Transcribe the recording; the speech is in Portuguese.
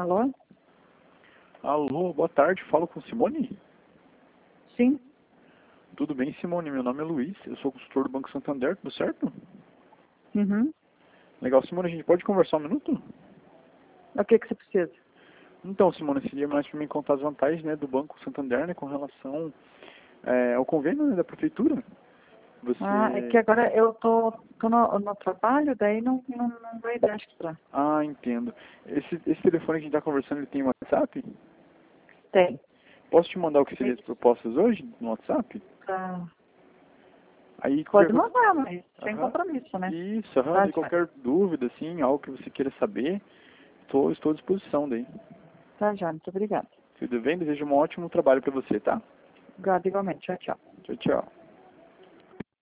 Alô? Alô, boa tarde, falo com Simone? Sim. Tudo bem, Simone? Meu nome é Luiz, eu sou consultor do Banco Santander, tudo certo? Uhum. Legal, Simone, a gente pode conversar um minuto? O que você precisa? Então, Simone, seria mais para me contar as vantagens, né, do Banco Santander, né, com relação ao convênio, né, da prefeitura. É que Você... agora eu tô no trabalho, daí não vai dar pra... Ah, entendo. Esse telefone que a gente está conversando, ele tem WhatsApp? Tem. Posso te mandar o que seria as propostas hoje no WhatsApp? Tá. Aí Pode qualquer... mandar, mas sem Aham. compromisso, né? Isso, Tá, de Johnny. qualquer dúvida, assim, algo que você queira saber, estou à disposição daí. Tá, Johnny. Muito obrigada. Tudo bem? Desejo um ótimo trabalho para você, tá? Obrigada igualmente. Tchau, tchau. Tchau, tchau.